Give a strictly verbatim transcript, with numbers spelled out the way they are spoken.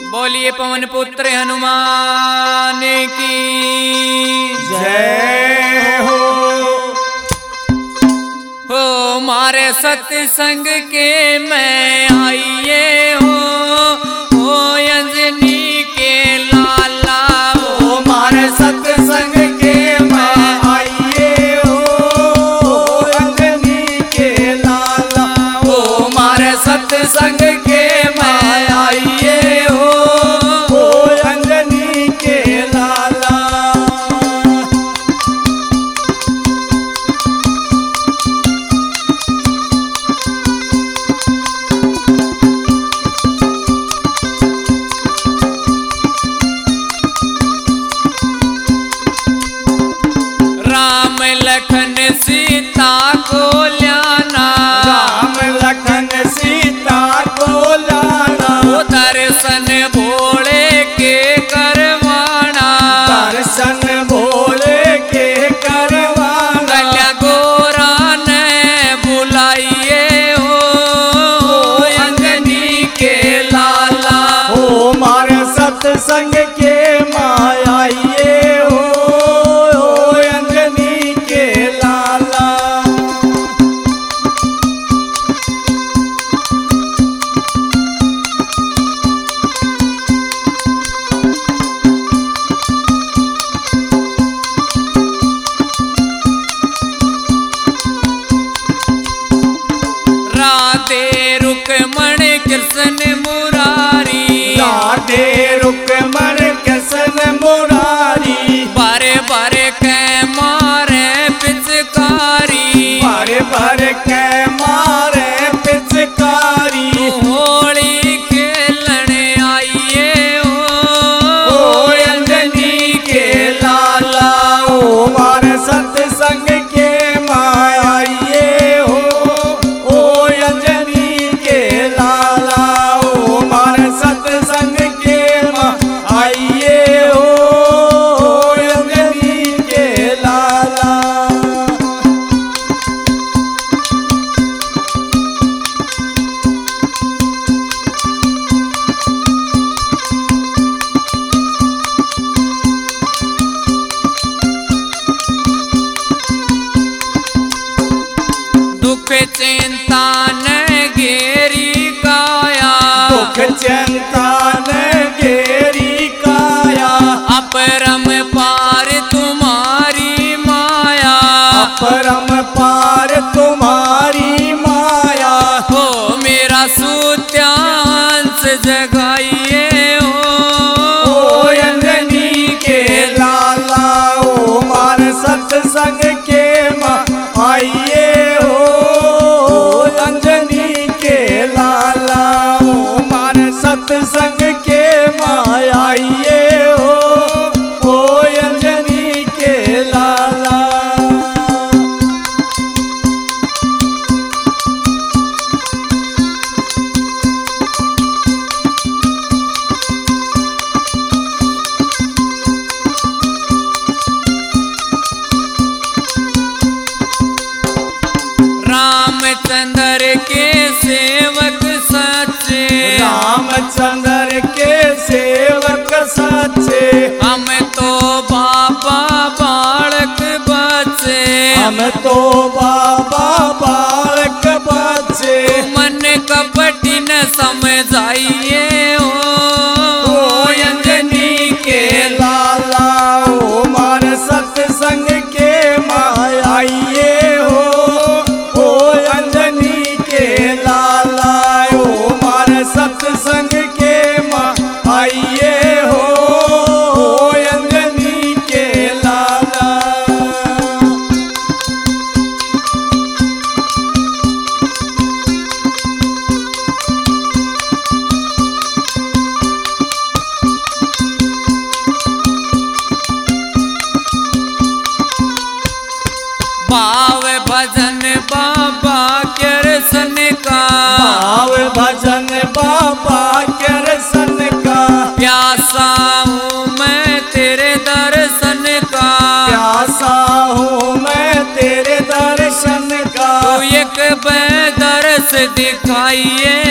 बोलिए पवन पुत्र हनुमान की जय हो। हो मारे सत्संग के मैं आइए हो, हो अंजनी के लाला। हो मारे सत्संग के मैं आइए हो, हो अंजनी के लाला। हो मारे सत्संग के मैं आइए हो, हो अंजनी के लाला। राम लखन सीता को ल्याना, राम लखन सीता को लाना। वो दर्शन भोले के करवाना, दर्शन भोले के करवाना। गल्या गोरा ने बुलाइए हो, अंजनी के लाला। हो मारे सत्संग के मायाइए हो, हो अंजनी के लाला। राधे रुक्मण कृष्ण मुरारी, राधे रुक्मण कृष्ण मुरारी। बारे बारे के मारे पिचकारी, भर भर के मारे पिचकारी। होली खेलने आइए हो, हो अंजनी के लाला। हो मारे सत्संग के मायाइए हो, हो अंजनी के लाला। हो मारे सत्संग के मायाइए हो, हो अंजनी के लाला। दुख चिंता न घेरी काया, दुख चिंता न घेरी काया। अपरम पार तुम्हारी माया, परम पार तुम्हारी माया। हो मेरा सूत्यांश जगाइए हो, हो अंजनी के लाला। हो मार सत्संग के आइए हो, हो अंजनी के लाला। हो मार सत्संग के आइए हो, हो अंजनी के लाला। रामचंद्र के सेवक सच्चे, रामचंद्र के सेवक सच्चे। हम तो बाबा बालक बच्चे, हम तो बाबा बालक बच्चे। मन कपटी न समझाइए हो, हो अंजनी के लाला। हो मार सत्संग के मायाइए हो, हो अंजनी के लाला। हो मार सत्संग के मायाइए हो, हो अंजनी के लाला। भाव भजन बाबा कृष्ण का, भाव भजन बाबा कृष्ण का। प्यासा हूँ मैं तेरे दर्शन का, प्यासा हूँ मैं तेरे दर्शन का। तू एक बेदर्श दिखाइए